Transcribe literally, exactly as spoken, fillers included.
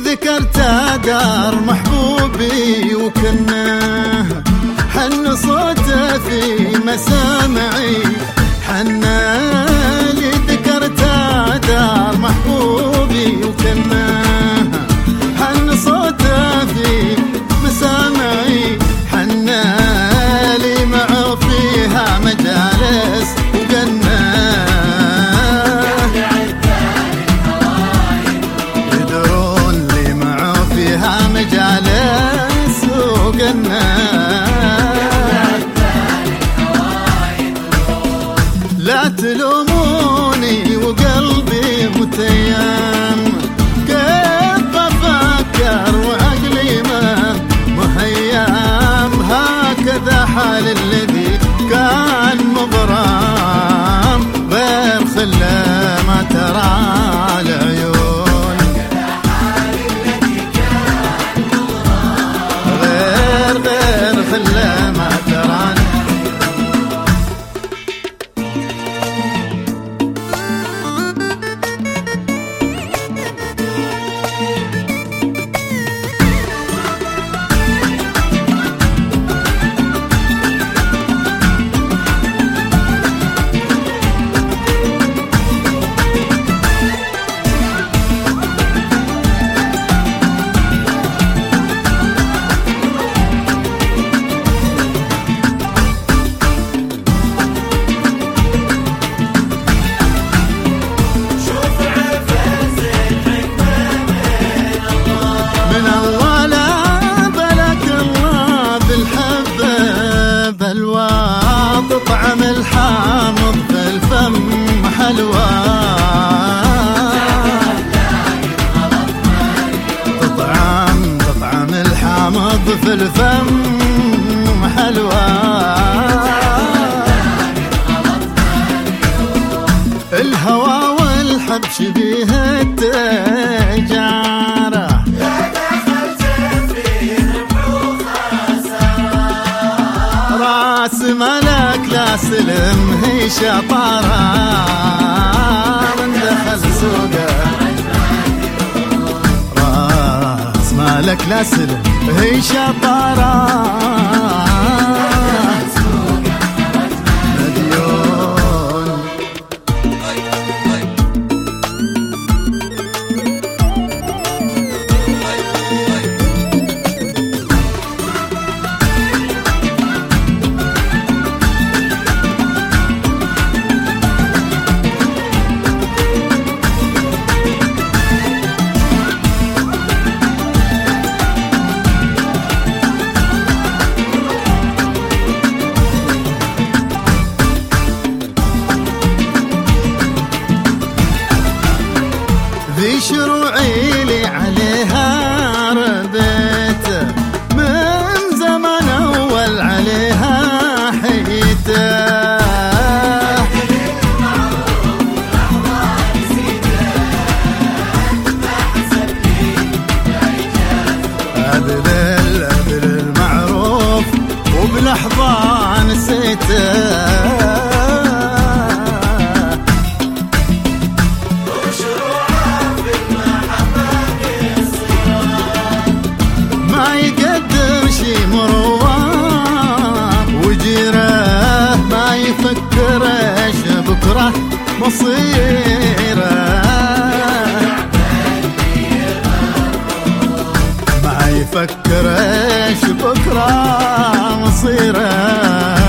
ذكرت دار محبوبي وكنا حن صوته في مسامعي، حنا لي ذكرت دار محبوبي وكنا حن صوته في مسامعي، حنا لي معه فيها مجالس وقنا يدرون لي معه فيها مجالس وقنا. لا تلوموني وقلبي متيم، كيف أفكر وعقلي ما مهيم، هكذا حال الذي كان مغرم، غير خله ما ترى العيون، غير غير خله ما ترى. طعم الحامض في الفم حلوى، طعم طعم الحامض في الفم حلوى، الهوى والحب شبيه التجارة، راس مالك لا سلم هي شطارة، من دخل سوقه راس مالك لا سلم هي شطارة، مديون. ذي شروعي لي عليها رديت، من زمان أول عليها حيته، أبذل أبذل المعروف وبلحظة نسيته، ما يقدم شي مروه وجيره، ما يفكر ايش بكره مصيره، ما يفكر ايش بكره مصيره.